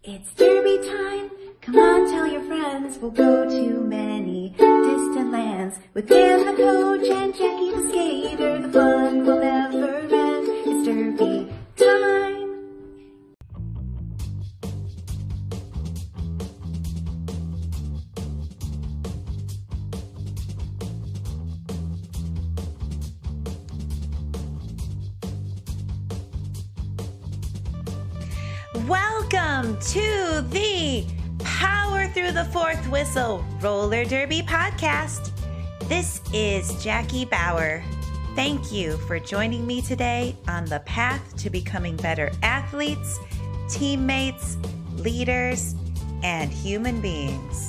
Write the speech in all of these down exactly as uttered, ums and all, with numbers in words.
It's derby time, come on tell your friends, we'll go to many distant lands. With Dan the coach and Jackie the skater, the fun will never end. It's derby time. Welcome to the Power Through the Fourth Whistle Roller Derby podcast. This is Jackie Bauer. Thank you for joining me today on the path to becoming better athletes, teammates, leaders, and human beings.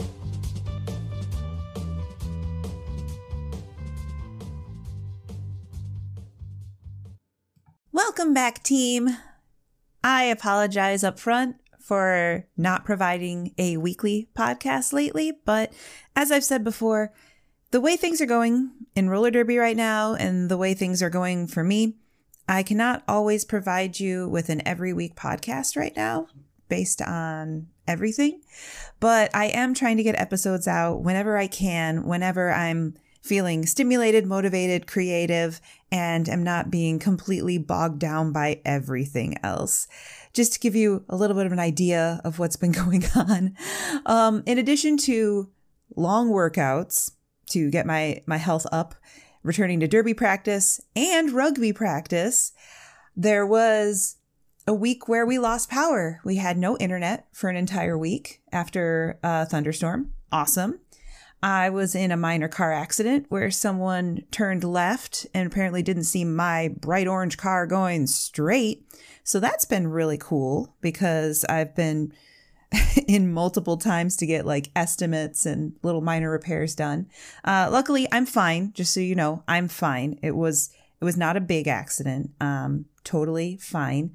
Welcome back, team. I apologize up front for not providing a weekly podcast lately, but as I've said before, the way things are going in roller derby right now and the way things are going for me, I cannot always provide you with an every week podcast right now based on everything, but I am trying to get episodes out whenever I can, whenever I'm feeling stimulated, motivated, creative, and am not being completely bogged down by everything else. Just to give you a little bit of an idea of what's been going on. Um, in addition to long workouts to get my, my health up, returning to derby practice and rugby practice, there was a week where we lost power. We had no internet for an entire week after a thunderstorm. Awesome. I was in a minor car accident where someone turned left and apparently didn't see my bright orange car going straight. So that's been really cool because I've been in multiple times to get like estimates and little minor repairs done. Uh, luckily, I'm fine. Just so you know, I'm fine. It was it was not a big accident. Um, totally fine.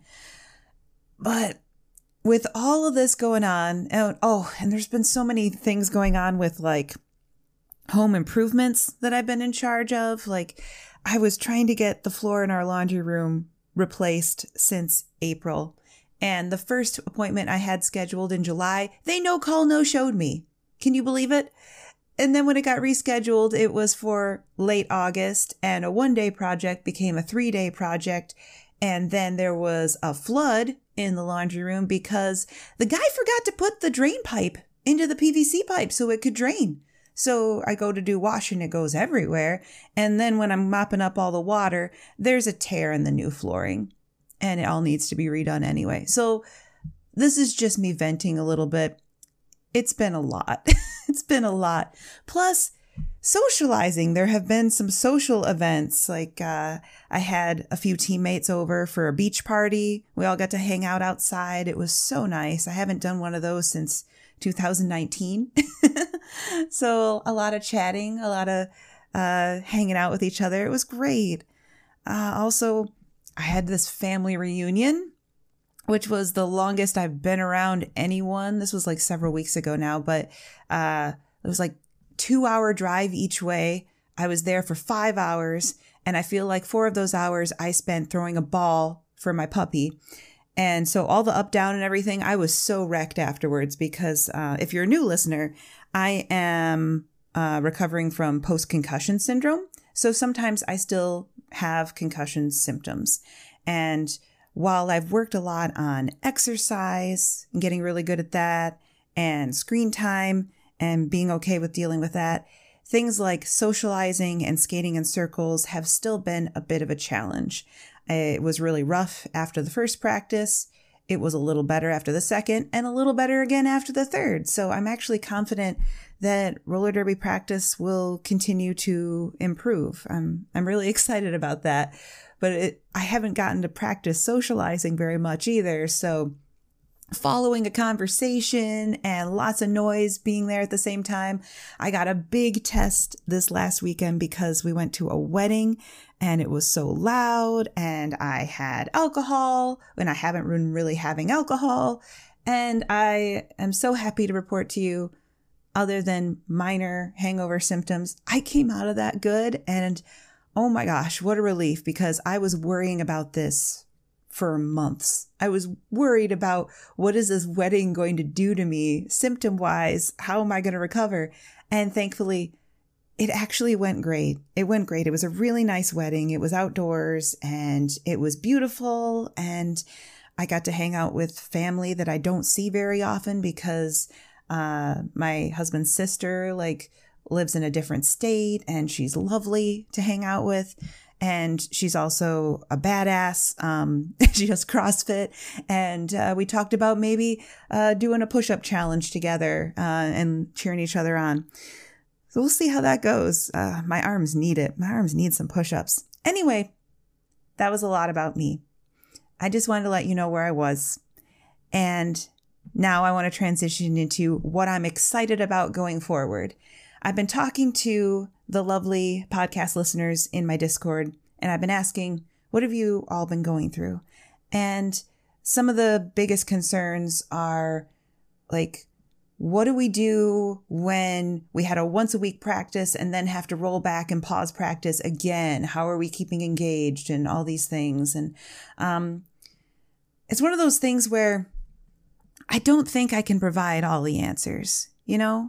But with all of this going on, and, oh, and there's been so many things going on with like home improvements that I've been in charge of. Like I was trying to get the floor in our laundry room replaced since April. And the first appointment I had scheduled in July, they no call, no showed me. Can you believe it? And then when it got rescheduled, it was for late August and a one day project became a three day project. And then there was a flood in the laundry room because the guy forgot to put the drain pipe into the P V C pipe so it could drain. So I go to do washing, it goes everywhere. And then when I'm mopping up all the water, there's a tear in the new flooring and it all needs to be redone anyway. So this is just me venting a little bit. It's been a lot. It's been a lot. Plus socializing. There have been some social events. Like uh, I had a few teammates over for a beach party. We all got to hang out outside. It was so nice. I haven't done one of those since two thousand nineteen. So a lot of chatting, a lot of uh, hanging out with each other. It was great. Uh, also, I had this family reunion, which was the longest I've been around anyone. This was like several weeks ago now, but uh, it was like two hour drive each way. I was there for five hours. And I feel like four of those hours I spent throwing a ball for my puppy. And so all the up, down and everything, I was so wrecked afterwards because uh, if you're a new listener, I am uh, recovering from post-concussion syndrome. So sometimes I still have concussion symptoms. And while I've worked a lot on exercise and getting really good at that and screen time and being okay with dealing with that, things like socializing and skating in circles have still been a bit of a challenge. It was really rough after the first practice. It was a little better after the second and a little better again after the third. So I'm actually confident that roller derby practice will continue to improve. I'm I'm really excited about that, but it, I haven't gotten to practice socializing very much either. So following a conversation and lots of noise being there at the same time. I got a big test this last weekend because we went to a wedding and it was so loud and I had alcohol and I haven't been really having alcohol. And I am so happy to report to you, other than minor hangover symptoms, I came out of that good. And oh my gosh, what a relief, because I was worrying about this for months. I was worried about what is this wedding going to do to me symptom wise? How am I going to recover? And thankfully, it actually went great. It went great. It was a really nice wedding. It was outdoors and it was beautiful. And I got to hang out with family that I don't see very often because uh, my husband's sister like lives in a different state and she's lovely to hang out with. And she's also a badass. Um, she does CrossFit. And uh, we talked about maybe uh, doing a push-up challenge together uh, and cheering each other on. So we'll see how that goes. Uh, my arms need it. My arms need some push-ups. Anyway, that was a lot about me. I just wanted to let you know where I was. And now I want to transition into what I'm excited about going forward. I've been talking to the lovely podcast listeners in my Discord, and I've been asking, what have you all been going through? And some of the biggest concerns are like, what do we do when we had a once a week practice and then have to roll back and pause practice again? How are we keeping engaged and all these things? And um, it's one of those things where I don't think I can provide all the answers. You know,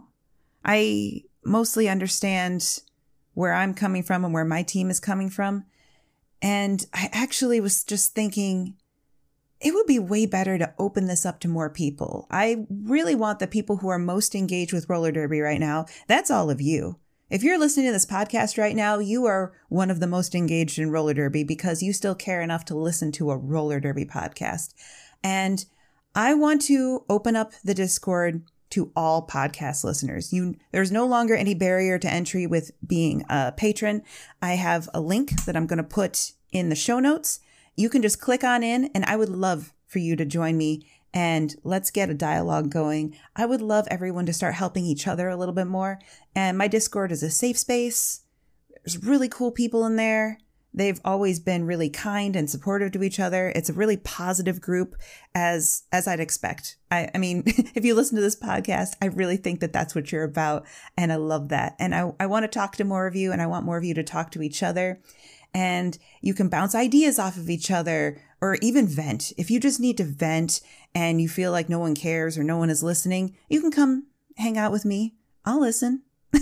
I mostly understand where I'm coming from and where my team is coming from. And I actually was just thinking it would be way better to open this up to more people. I really want the people who are most engaged with roller derby right now. That's all of you. If you're listening to this podcast right now, you are one of the most engaged in roller derby because you still care enough to listen to a roller derby podcast. And I want to open up the Discord to all podcast listeners. You, there's no longer any barrier to entry with being a patron. I have a link that I'm going to put in the show notes. You can just click on in, and I would love for you to join me and let's get a dialogue going. I would love everyone to start helping each other a little bit more. And my Discord is a safe space. There's really cool people in there. They've always been really kind and supportive to each other. It's a really positive group, as as I'd expect. I, I mean, if you listen to this podcast, I really think that that's what you're about. And I love that. And I, I want to talk to more of you, and I want more of you to talk to each other. And you can bounce ideas off of each other or even vent. If you just need to vent and you feel like no one cares or no one is listening, you can come hang out with me. I'll listen.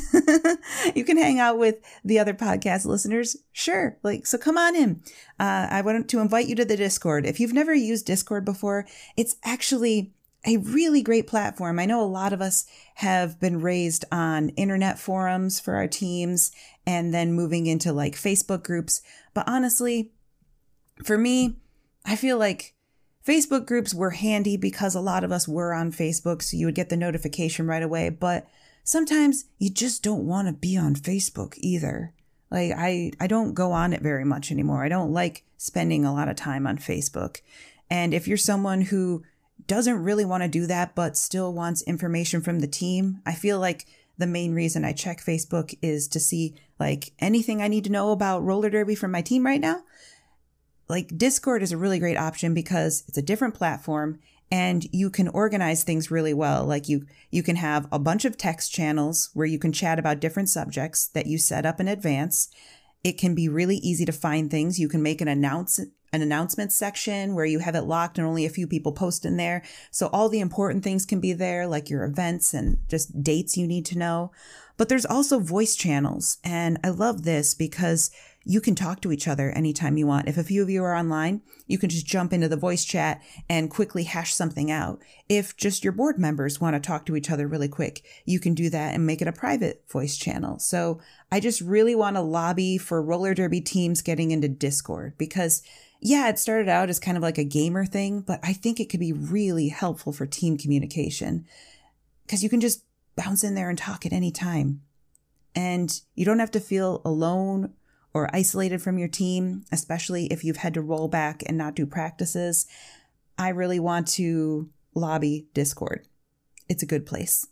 You can hang out with the other podcast listeners. Sure. Like, so come on in. Uh, I want to invite you to the Discord. If you've never used Discord before, it's actually a really great platform. I know a lot of us have been raised on internet forums for our teams and then moving into like Facebook groups. But honestly, for me, I feel like Facebook groups were handy because a lot of us were on Facebook, so you would get the notification right away. But sometimes you just don't want to be on Facebook either. Like I, I don't go on it very much anymore. I don't like spending a lot of time on Facebook. And if you're someone who doesn't really want to do that, but still wants information from the team, I feel like the main reason I check Facebook is to see like anything I need to know about roller derby from my team right now. Like Discord is a really great option because it's a different platform and you can organize things really well. Like you, you can have a bunch of text channels where you can chat about different subjects that you set up in advance. It can be really easy to find things. You can make an announce an announcement section where you have it locked and only a few people post in there. So all the important things can be there, like your events and just dates you need to know. But there's also voice channels. And I love this because you can talk to each other anytime you want. If a few of you are online, you can just jump into the voice chat and quickly hash something out. If just your board members want to talk to each other really quick, you can do that and make it a private voice channel. So I just really want to lobby for roller derby teams getting into Discord because yeah, it started out as kind of like a gamer thing, but I think it could be really helpful for team communication because you can just bounce in there and talk at any time. And you don't have to feel alone or isolated from your team, especially if you've had to roll back and not do practices. I really want to lobby Discord. It's a good place.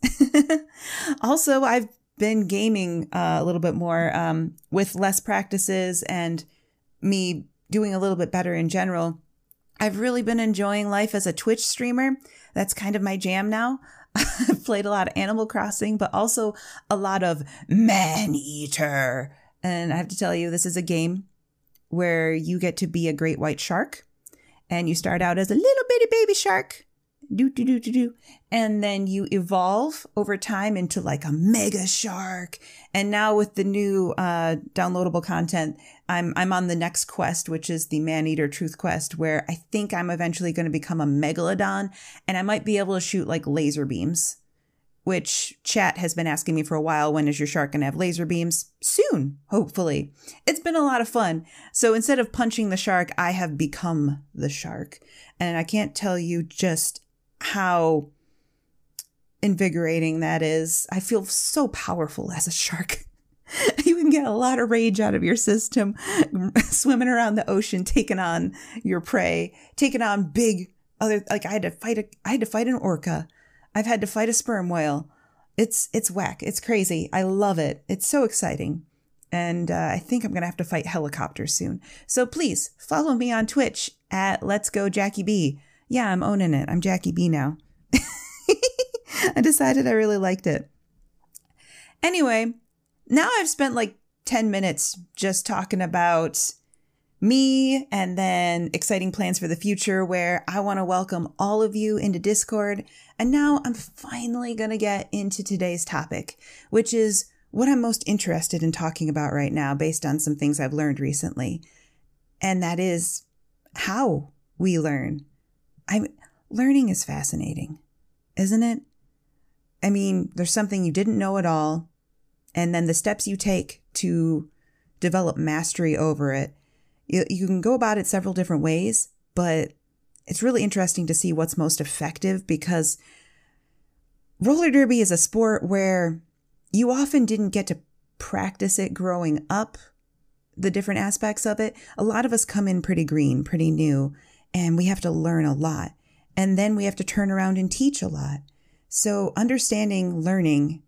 Also, I've been gaming uh, a little bit more um, with less practices and me doing a little bit better in general. I've really been enjoying life as a Twitch streamer. That's kind of my jam now. I've played a lot of Animal Crossing, but also a lot of Man-Eater. And I have to tell you, this is a game where you get to be a great white shark and you start out as a little bitty baby shark. Do, do, do, do, do. And then you evolve over time into like a mega shark. And now with the new uh, downloadable content, I'm I'm on the next quest, which is the Man-Eater Truth Quest, where I think I'm eventually going to become a megalodon, and I might be able to shoot like laser beams, which chat has been asking me for a while. When is your shark going to have laser beams? Soon, hopefully. It's been a lot of fun. So instead of punching the shark, I have become the shark. And I can't tell you just how invigorating that is. I feel so powerful as a shark. You can get a lot of rage out of your system, swimming around the ocean, taking on your prey, taking on big other, like I had to fight a, I had to fight an orca. I've had to fight a sperm whale. It's, it's whack. It's crazy. I love it. It's so exciting. And uh, I think I'm going to have to fight helicopters soon. So please follow me on Twitch at Let's Go Jackie B. Yeah, I'm owning it. I'm Jackie B now. I decided I really liked it. Anyway, now I've spent like ten minutes just talking about me and then exciting plans for the future, where I want to welcome all of you into Discord. And now I'm finally going to get into today's topic, which is what I'm most interested in talking about right now based on some things I've learned recently. And that is how we learn. I'm learning is fascinating, isn't it? I mean, there's something you didn't know at all, and then the steps you take to develop mastery over it. You, you can go about it several different ways, but it's really interesting to see what's most effective, because roller derby is a sport where you often didn't get to practice it growing up, the different aspects of it. A lot of us come in pretty green, pretty new, and we have to learn a lot. And then we have to turn around and teach a lot. So understanding learning,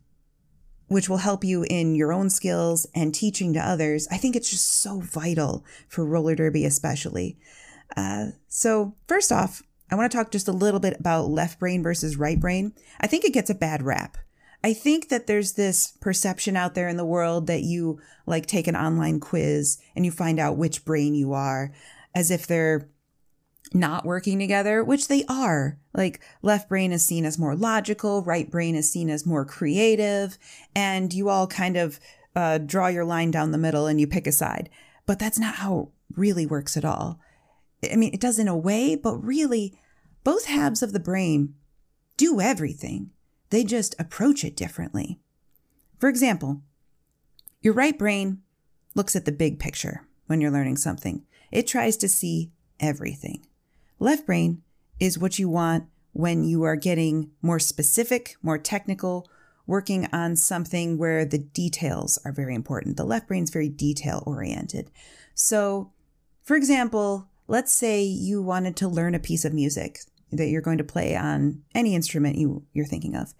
which will help you in your own skills and teaching to others, I think it's just so vital for roller derby especially. Uh, so first off, I want to talk just a little bit about left brain versus right brain. I think it gets a bad rap. I think that there's this perception out there in the world that you like take an online quiz and you find out which brain you are, as if they're not working together, which they are. Like left brain is seen as more logical, right brain is seen as more creative, and you all kind of uh, draw your line down the middle and you pick a side. But that's not how it really works at all. I mean, it does in a way, but really both halves of the brain do everything. They just approach it differently. For example, your right brain looks at the big picture when you're learning something. It tries to see everything. Left brain is what you want when you are getting more specific, more technical, working on something where the details are very important. The left brain is very detail oriented. So, for example, let's say you wanted to learn a piece of music that you're going to play on any instrument you, you're thinking of.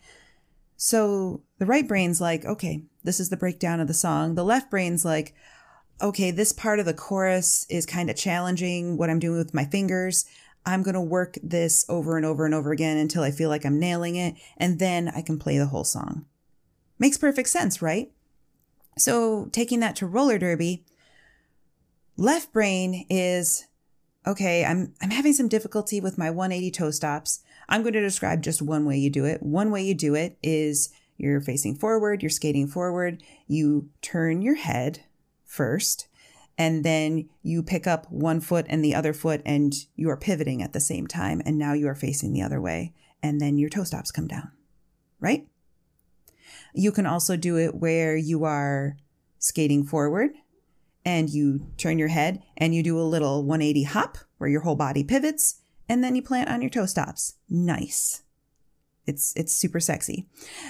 So the right brain's like, okay, this is the breakdown of the song. The left brain's like, okay, this part of the chorus is kind of challenging, what I'm doing with my fingers. I'm going to work this over and over and over again until I feel like I'm nailing it, and then I can play the whole song. Makes perfect sense, right? So taking that to roller derby, left brain is, okay, I'm I'm having some difficulty with my one eighty toe stops. I'm going to describe just one way you do it. One way you do it is you're facing forward, you're skating forward, you turn your head first, and then you pick up one foot and the other foot, and you are pivoting at the same time, and now you are facing the other way, and then your toe stops come down, right? You can also do it where you are skating forward, and you turn your head, and you do a little one eighty hop, where your whole body pivots, and then you plant on your toe stops. Nice. It's, it's super sexy.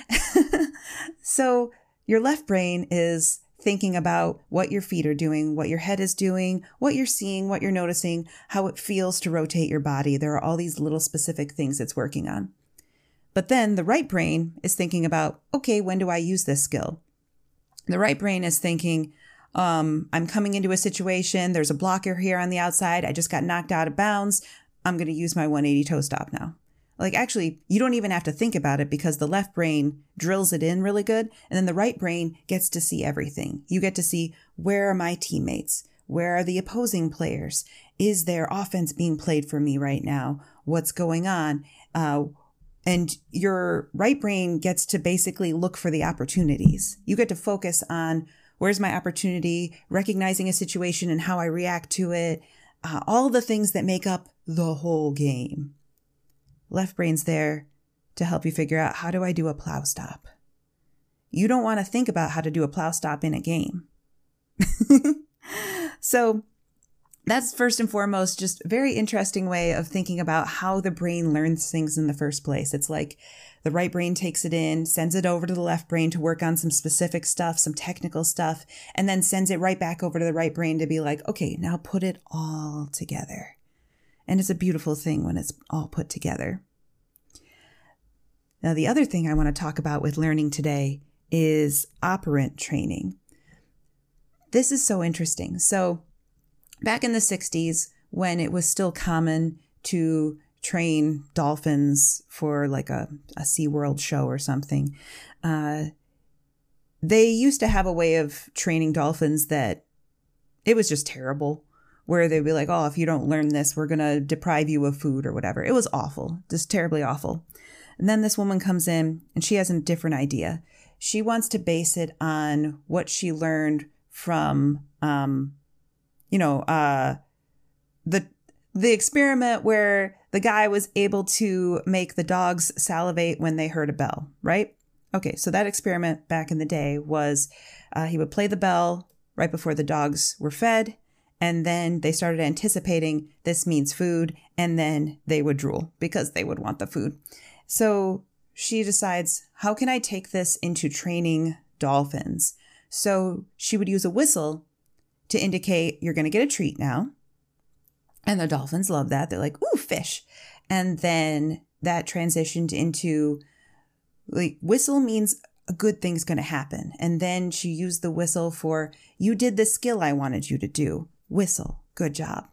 So your left brain is thinking about what your feet are doing, what your head is doing, what you're seeing, what you're noticing, how it feels to rotate your body. There are all these little specific things it's working on. But then the right brain is thinking about, okay, when do I use this skill? The right brain is thinking, um, I'm coming into a situation. There's a blocker here on the outside. I just got knocked out of bounds. I'm going to use my one eighty toe stop now. Like, actually, you don't even have to think about it because the left brain drills it in really good. And then the right brain gets to see everything. You get to see, where are my teammates? Where are the opposing players? Is there offense being played for me right now? What's going on? Uh, and your right brain gets to basically look for the opportunities. You get to focus on where's my opportunity, recognizing a situation and how I react to it, uh, all the things that make up the whole game. Left brain's there to help you figure out, how do I do a plow stop? You don't want to think about how to do a plow stop in a game. So that's first and foremost just a very interesting way of thinking about how the brain learns things in the first place. It's like the right brain takes it in, sends it over to the left brain to work on some specific stuff, some technical stuff, and then sends it right back over to the right brain to be like, okay, now put it all together. And it's a beautiful thing when it's all put together. Now, the other thing I want to talk about with learning today is operant training. This is so interesting. So back in the sixties, when it was still common to train dolphins for like a, a SeaWorld show or something, uh, they used to have a way of training dolphins that it was just terrible, where they'd be like, oh, if you don't learn this, we're going to deprive you of food or whatever. It was awful, just terribly awful. And then this woman comes in and she has a different idea. She wants to base it on what she learned from, um, you know, uh, the the experiment where the guy was able to make the dogs salivate when they heard a bell, right? Okay, so that experiment back in the day was uh, he would play the bell right before the dogs were fed, and then they started anticipating this means food, and then they would drool because they would want the food. So she decides, how can I take this into training dolphins? So she would use a whistle to indicate you're going to get a treat now. And the dolphins love that. They're like, ooh, fish. And then that transitioned into, like, whistle means a good thing's going to happen. And then she used the whistle for, you did the skill I wanted you to do. Whistle. Good job.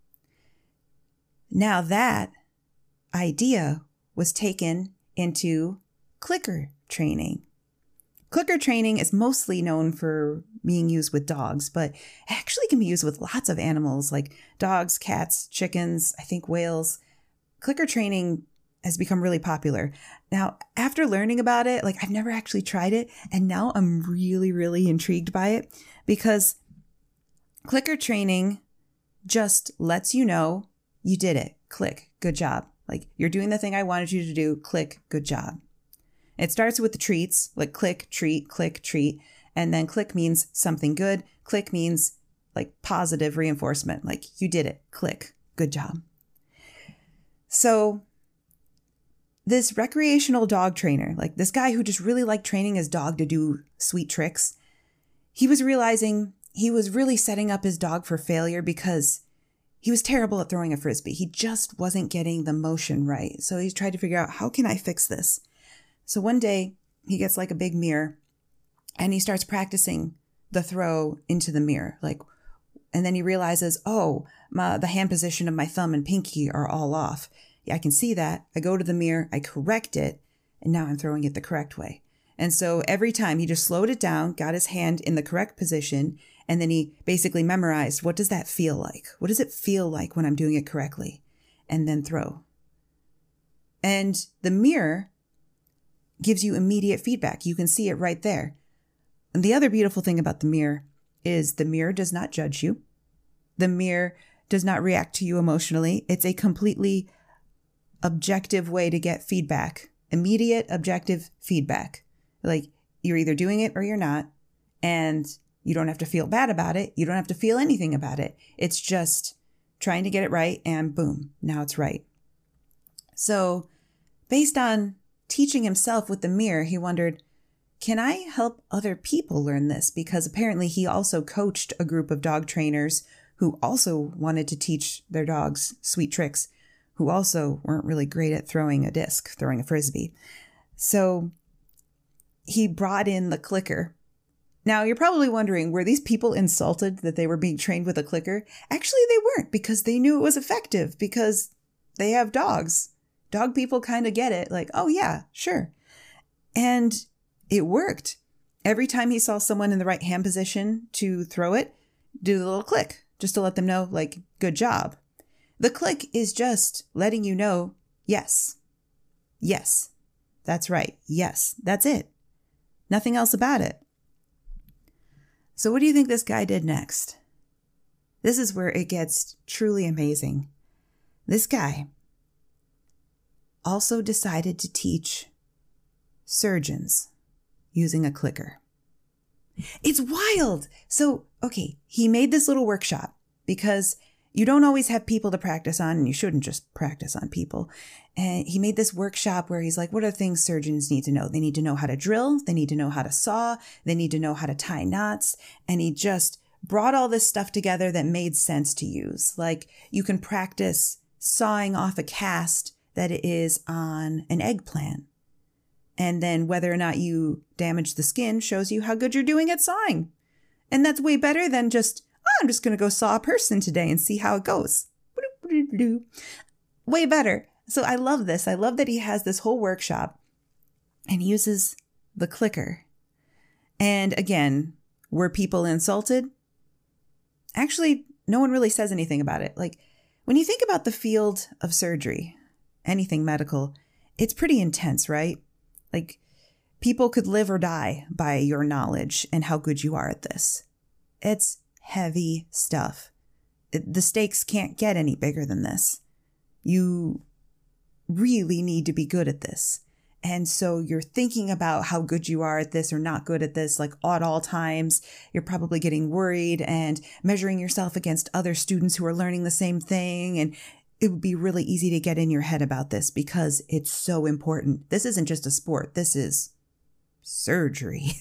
Now that idea was taken into clicker training. Clicker training is mostly known for being used with dogs, but it actually can be used with lots of animals like dogs, cats, chickens, I think whales. Clicker training has become really popular. Now, after learning about it, like I've never actually tried it, and now I'm really, really intrigued by it because clicker training just lets you know you did it. Click, good job. Like you're doing the thing I wanted you to do. Click, good job. It starts with the treats, like click, treat, click, treat. And then click means something good. Click means like positive reinforcement, like you did it. Click, good job. So this recreational dog trainer, like this guy who just really liked training his dog to do sweet tricks, he was realizing he was really setting up his dog for failure because he was terrible at throwing a Frisbee. He just wasn't getting the motion right. So he tried to figure out, how can I fix this? So one day he gets like a big mirror and he starts practicing the throw into the mirror. Like, and then he realizes, oh, my, the hand position of my thumb and pinky are all off. Yeah, I can see that. I go to the mirror, I correct it, and now I'm throwing it the correct way. And so every time he just slowed it down, got his hand in the correct position, and then he basically memorized, what does that feel like? What does it feel like when I'm doing it correctly? And then throw. And the mirror gives you immediate feedback. You can see it right there. And the other beautiful thing about the mirror is the mirror does not judge you. The mirror does not react to you emotionally. It's a completely objective way to get feedback. Immediate, objective feedback. Like you're either doing it or you're not. And you don't have to feel bad about it. You don't have to feel anything about it. It's just trying to get it right and boom, now it's right. So based on teaching himself with the mirror, he wondered, can I help other people learn this? Because apparently he also coached a group of dog trainers who also wanted to teach their dogs sweet tricks, who also weren't really great at throwing a disc, throwing a Frisbee. So he brought in the clicker. Now, you're probably wondering, were these people insulted that they were being trained with a clicker? Actually, they weren't, because they knew it was effective, because they have dogs. Dog people kind of get it, like, oh yeah, sure. And it worked. Every time he saw someone in the right hand position to throw it, do the little click just to let them know, like, good job. The click is just letting you know, yes, yes, that's right, yes, that's it. Nothing else about it. So what do you think this guy did next? This is where it gets truly amazing. This guy also decided to teach surgeons using a clicker. It's wild. So, okay, he made this little workshop because you don't always have people to practice on, and you shouldn't just practice on people. And he made this workshop where he's like, what are things surgeons need to know? They need to know how to drill. They need to know how to saw. They need to know how to tie knots. And he just brought all this stuff together that made sense to use. Like, you can practice sawing off a cast that is on an eggplant. And then whether or not you damage the skin shows you how good you're doing at sawing. And that's way better than just, oh, I'm just going to go saw a person today and see how it goes. Way better. So I love this. I love that he has this whole workshop and uses the clicker. And again, were people insulted? Actually, no one really says anything about it. Like, when you think about the field of surgery, anything medical, it's pretty intense, right? Like, people could live or die by your knowledge and how good you are at this. It's heavy stuff. It, the stakes can't get any bigger than this. You really need to be good at this. And so you're thinking about how good you are at this or not good at this, like at all times. You're probably getting worried and measuring yourself against other students who are learning the same thing. And it would be really easy to get in your head about this because it's so important. This isn't just a sport. This is surgery.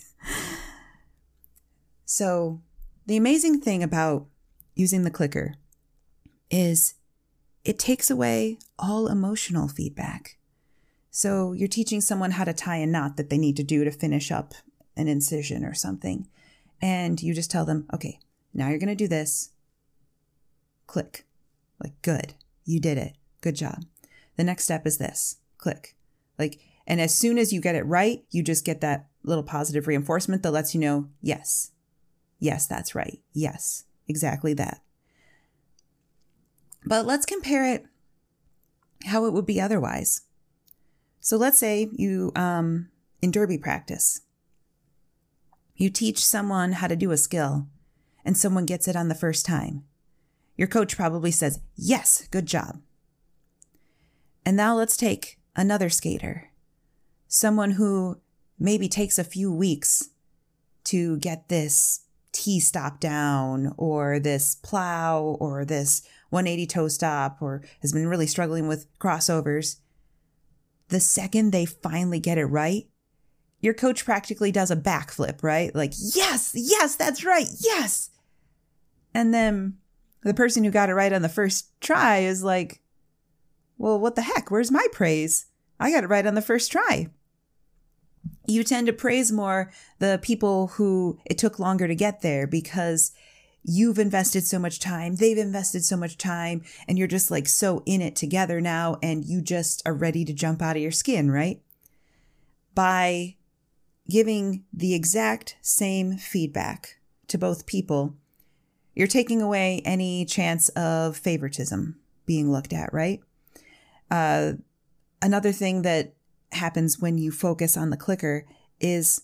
So the amazing thing about using the clicker is it takes away all emotional feedback. So you're teaching someone how to tie a knot that they need to do to finish up an incision or something. And you just tell them, okay, now you're going to do this. Click. Like, good. You did it. Good job. The next step is this. Click. Like, and as soon as you get it right, you just get that little positive reinforcement that lets you know, yes, yes, that's right. Yes, exactly that. But let's compare it how it would be otherwise. So let's say you, um, in derby practice, you teach someone how to do a skill and someone gets it on the first time. Your coach probably says, yes, good job. And now let's take another skater, someone who maybe takes a few weeks to get this T-stop down or this plow or this one eighty toe stop or has been really struggling with crossovers. The second they finally get it right, your coach practically does a backflip, right? Like, yes, yes, that's right, yes. And then the person who got it right on the first try is like, well, what the heck? Where's my praise? I got it right on the first try. You tend to praise more the people who it took longer to get there because you've invested so much time, they've invested so much time, and you're just like so in it together now, and you just are ready to jump out of your skin, right? By giving the exact same feedback to both people, you're taking away any chance of favoritism being looked at, right? Uh, another thing that happens when you focus on the clicker is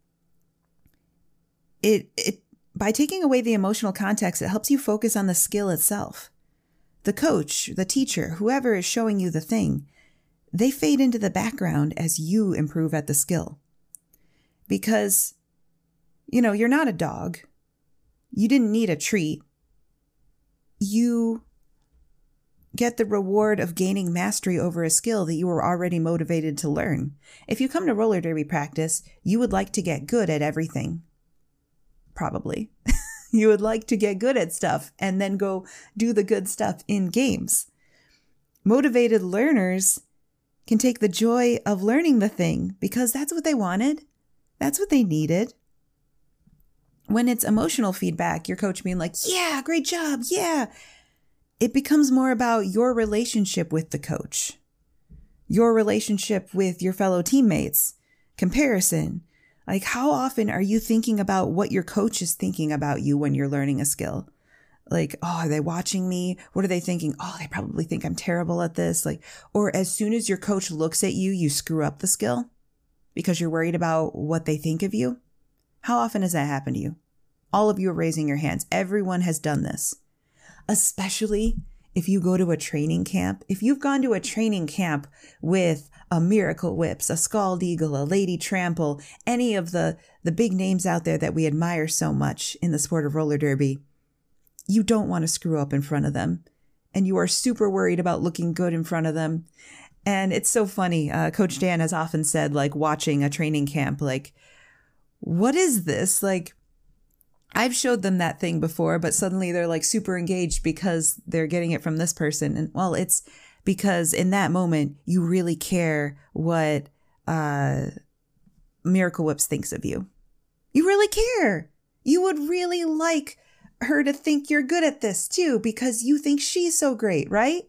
it, it, by taking away the emotional context, it helps you focus on the skill itself. The coach, the teacher, whoever is showing you the thing, they fade into the background as you improve at the skill. Because, you know, you're not a dog. You didn't need a treat. You get the reward of gaining mastery over a skill that you were already motivated to learn. If you come to roller derby practice, you would like to get good at everything. Probably. You would like to get good at stuff and then go do the good stuff in games. Motivated learners can take the joy of learning the thing because that's what they wanted. That's what they needed. When it's emotional feedback, your coach being like, yeah, great job, yeah. It becomes more about your relationship with the coach, your relationship with your fellow teammates, comparison. Like, how often are you thinking about what your coach is thinking about you when you're learning a skill? Like, oh, are they watching me? What are they thinking? Oh, they probably think I'm terrible at this. Like, or as soon as your coach looks at you, you screw up the skill because you're worried about what they think of you. How often has that happened to you? All of you are raising your hands. Everyone has done this, especially if you go to a training camp. If you've gone to a training camp with a Miracle Whips, a Scald Eagle, a Lady Trample, any of the, the big names out there that we admire so much in the sport of roller derby, you don't want to screw up in front of them. And you are super worried about looking good in front of them. And it's so funny. Uh, Coach Dan has often said, like, watching a training camp, like, what is this? Like, I've showed them that thing before, but suddenly they're like super engaged because they're getting it from this person. And well, it's because in that moment, you really care what uh, Miracle Whips thinks of you. You really care. You would really like her to think you're good at this too, because you think she's so great, right?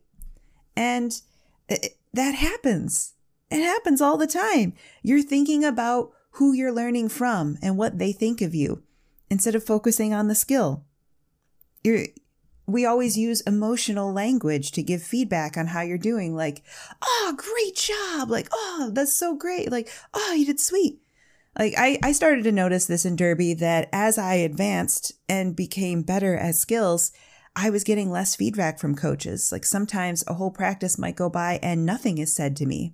And it, that happens. It happens all the time. You're thinking about who you're learning from and what they think of you, instead of focusing on the skill. You're, we always use emotional language to give feedback on how you're doing. Like, oh, great job. Like, oh, that's so great. Like, oh, you did sweet. Like, I, I started to notice this in Derby, that as I advanced and became better at skills, I was getting less feedback from coaches. Like, sometimes a whole practice might go by and nothing is said to me.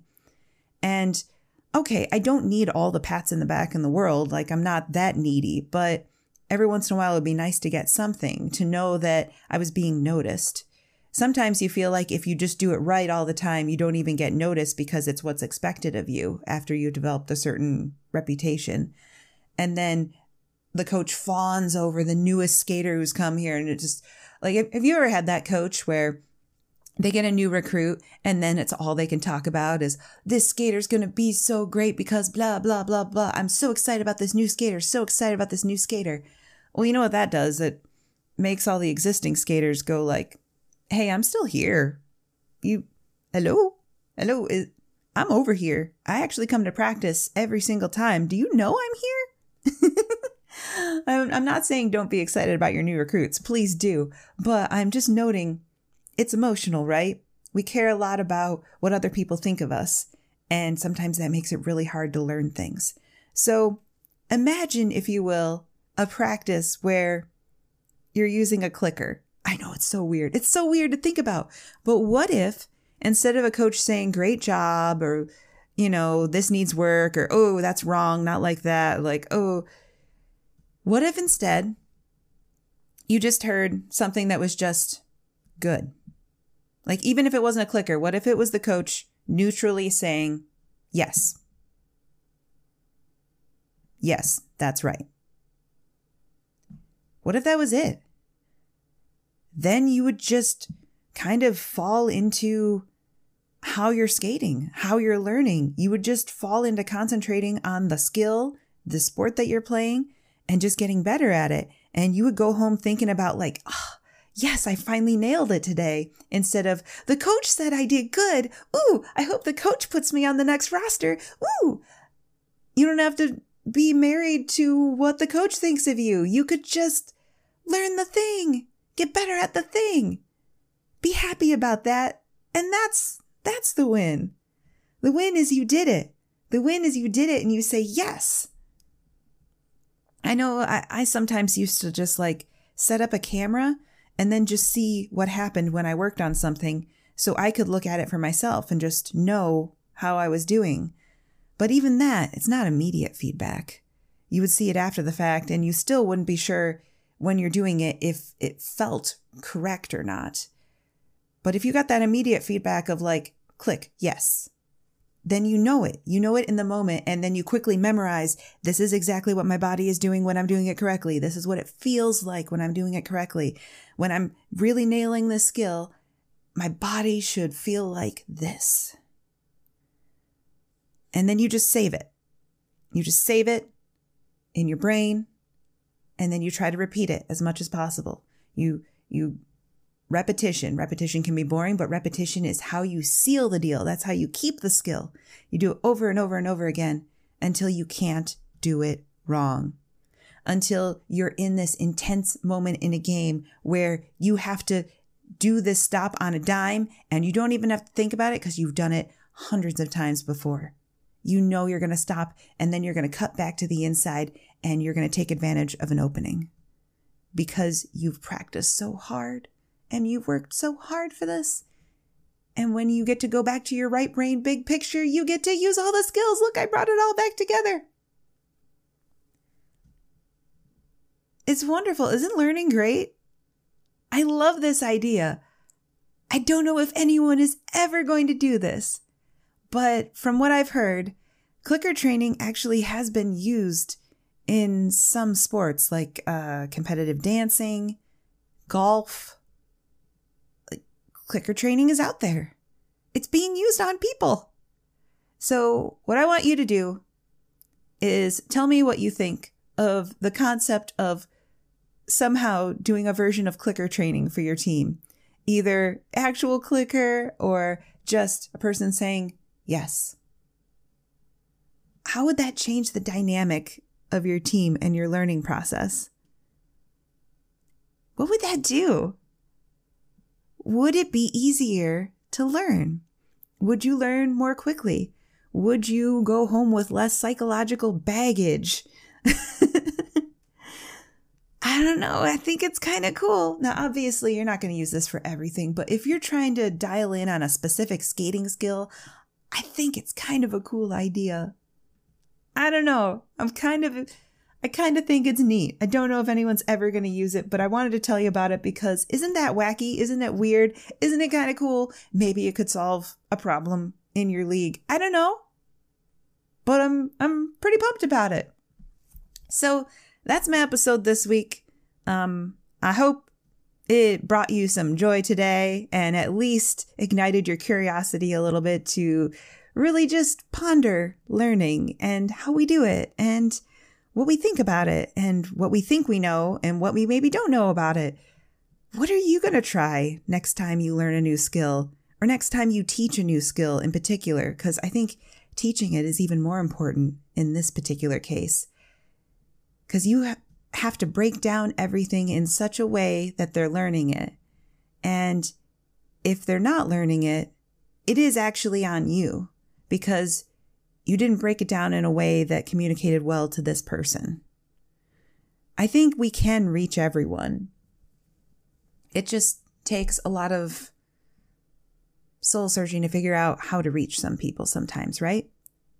And okay, I don't need all the pats in the back in the world. Like, I'm not that needy, but every once in a while, it would be nice to get something, to know that I was being noticed. Sometimes you feel like if you just do it right all the time, you don't even get noticed because it's what's expected of you after you developed a certain reputation. And then the coach fawns over the newest skater who's come here. And it just, like, have you ever had that coach where they get a new recruit and then it's all they can talk about is, this skater's going to be so great because blah, blah, blah, blah. I'm so excited about this new skater. So excited about this new skater. Well, you know what that does? It makes all the existing skaters go like, hey, I'm still here. You, hello? Hello? Is, I'm over here. I actually come to practice every single time. Do you know I'm here? I'm, I'm not saying don't be excited about your new recruits. Please do. But I'm just noting, it's emotional, right? We care a lot about what other people think of us. And sometimes that makes it really hard to learn things. So imagine, if you will, a practice where you're using a clicker. I know it's so weird. It's so weird to think about. But what if instead of a coach saying, great job, or, you know, this needs work, or, oh, that's wrong, not like that, like, oh, what if instead you just heard something that was just good? Like, even if it wasn't a clicker, what if it was the coach neutrally saying, yes. Yes, that's right. What if that was it? Then you would just kind of fall into how you're skating, how you're learning. You would just fall into concentrating on the skill, the sport that you're playing, and just getting better at it. And you would go home thinking about like, oh, yes, I finally nailed it today. Instead of, the coach said I did good. Ooh, I hope the coach puts me on the next roster. Ooh, you don't have to be married to what the coach thinks of you. You could just learn the thing, get better at the thing, be happy about that. And that's, that's the win. The win is you did it. The win is you did it and you say, yes. I know I, I sometimes used to just like set up a camera and then just see what happened when I worked on something so I could look at it for myself and just know how I was doing. But even that, it's not immediate feedback. You would see it after the fact and you still wouldn't be sure when you're doing it if it felt correct or not. But if you got that immediate feedback of like, click, yes, then you know it. You know it in the moment, and then you quickly memorize, this is exactly what my body is doing when I'm doing it correctly. This is what it feels like when I'm doing it correctly. When I'm really nailing this skill, my body should feel like this. And then you just save it. You just save it in your brain, and then you try to repeat it as much as possible. You, you, repetition. Repetition can be boring, but repetition is how you seal the deal. That's how you keep the skill. You do it over and over and over again until you can't do it wrong. Until you're in this intense moment in a game where you have to do this stop on a dime and you don't even have to think about it because you've done it hundreds of times before. You know you're going to stop and then you're going to cut back to the inside and you're going to take advantage of an opening because you've practiced so hard and you've worked so hard for this. And when you get to go back to your right brain big picture, you get to use all the skills. Look, I brought it all back together. It's wonderful. Isn't learning great? I love this idea. I don't know if anyone is ever going to do this, but from what I've heard, clicker training actually has been used in some sports like uh, competitive dancing, golf. Like, clicker training is out there. It's being used on people. So what I want you to do is tell me what you think of the concept of somehow doing a version of clicker training for your team, either actual clicker or just a person saying yes. How would that change the dynamic of your team and your learning process? What would that do? Would it be easier to learn? Would you learn more quickly? Would you go home with less psychological baggage? I don't know. I think it's kind of cool. Now, obviously, you're not going to use this for everything, but if you're trying to dial in on a specific skating skill, I think it's kind of a cool idea. I don't know. I'm kind of, I kind of think it's neat. I don't know if anyone's ever going to use it, but I wanted to tell you about it because isn't that wacky? Isn't it weird? Isn't it kind of cool? Maybe it could solve a problem in your league. I don't know, but I'm, I'm pretty pumped about it. So that's my episode this week. Um, I hope it brought you some joy today and at least ignited your curiosity a little bit to really just ponder learning and how we do it and what we think about it and what we think we know and what we maybe don't know about it. What are you going to try next time you learn a new skill or next time you teach a new skill in particular? Because I think teaching it is even more important in this particular case. Because you ha- have to break down everything in such a way that they're learning it. And if they're not learning it, it is actually on you because you didn't break it down in a way that communicated well to this person. I think we can reach everyone. It just takes a lot of soul searching to figure out how to reach some people sometimes, right?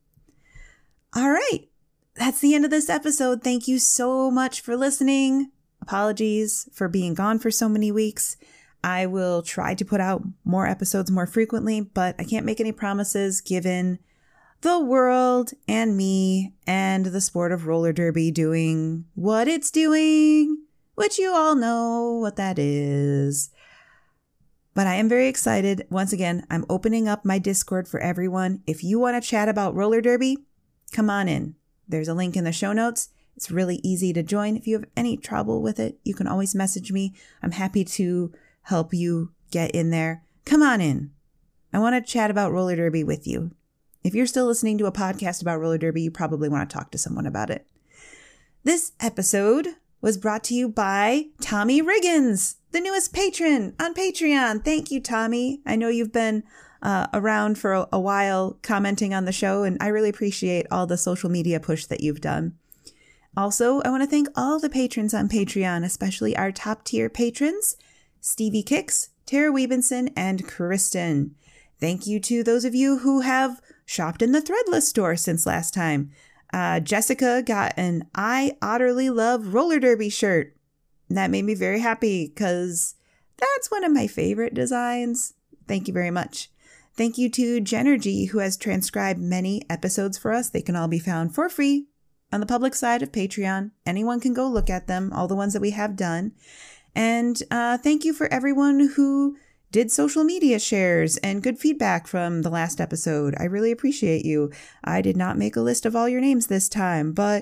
All right. That's the end of this episode. Thank you so much for listening. Apologies for being gone for so many weeks. I will try to put out more episodes more frequently, but I can't make any promises given the world and me and the sport of roller derby doing what it's doing, which you all know what that is. But I am very excited. Once again, I'm opening up my Discord for everyone. If you want to chat about roller derby, come on in. There's a link in the show notes. It's really easy to join. If you have any trouble with it, you can always message me. I'm happy to help you get in there. Come on in. I want to chat about roller derby with you. If you're still listening to a podcast about roller derby, you probably want to talk to someone about it. This episode was brought to you by Tommy Riggins, the newest patron on Patreon. Thank you, Tommy. I know you've been uh, around for a, a while commenting on the show, and I really appreciate all the social media push that you've done. Also, I want to thank all the patrons on Patreon, especially our top tier patrons, Stevie Kicks, Tara Weebenson, and Kristen. Thank you to those of you who have shopped in the Threadless store since last time. Uh, Jessica got an I Utterly Love Roller Derby shirt. That made me very happy because that's one of my favorite designs. Thank you very much. Thank you to Genergy, who has transcribed many episodes for us. They can all be found for free on the public side of Patreon. Anyone can go look at them, all the ones that we have done. And uh, thank you for everyone who did social media shares and good feedback from the last episode. I really appreciate you. I did not make a list of all your names this time, but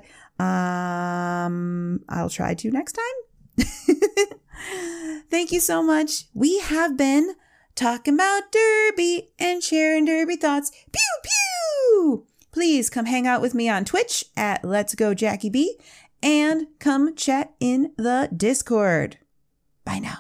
um, I'll try to next time. Thank you so much. We have been talking about Derby and sharing Derby thoughts. Pew, pew! Please please come hang out with me on Twitch at Let's Go Jackie B and come chat in the Discord. Bye now.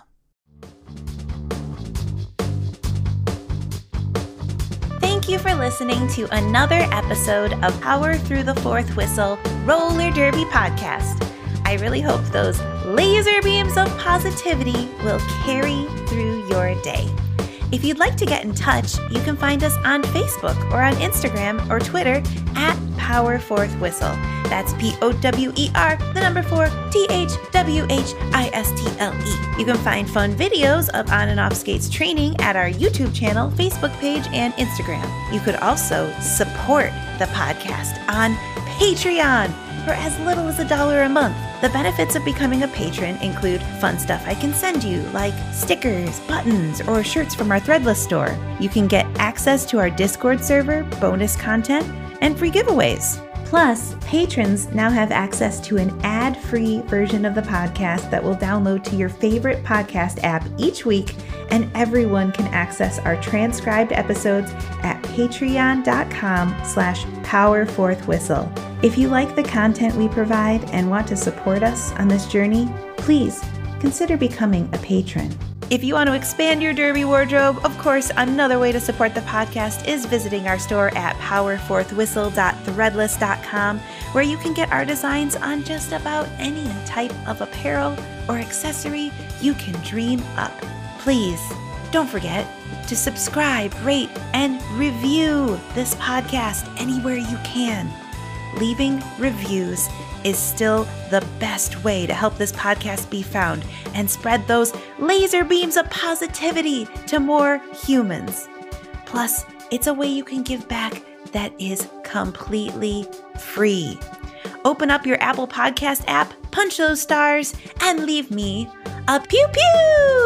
Thank you for listening to another episode of Power Through the Fourth Whistle Roller Derby Podcast. I really hope those laser beams of positivity will carry through your day. If you'd like to get in touch, you can find us on Facebook or on Instagram or Twitter at Power Fourth Whistle. That's P O W E R, the number four, T H W H I S T L E. You can find fun videos of On and Off Skates training at our YouTube channel, Facebook page, and Instagram. You could also support the podcast on Patreon for as little as a dollar a month. The benefits of becoming a patron include fun stuff I can send you, like stickers, buttons, or shirts from our Threadless store. You can get access to our Discord server, bonus content, and free giveaways. Plus, patrons now have access to an ad-free version of the podcast that will download to your favorite podcast app each week, and everyone can access our transcribed episodes at patreon.com slash powerfourthwhistle. If you like the content we provide and want to support us on this journey, please consider becoming a patron. If you want to expand your derby wardrobe, of course, another way to support the podcast is visiting our store at powerfourthwhistle dot threadless dot com, where you can get our designs on just about any type of apparel or accessory you can dream up. Please don't forget to subscribe, rate, and review this podcast anywhere you can. Leaving reviews is still the best way to help this podcast be found and spread those laser beams of positivity to more humans. Plus, it's a way you can give back that is completely free. Open up your Apple Podcast app, punch those stars, and leave me a pew pew!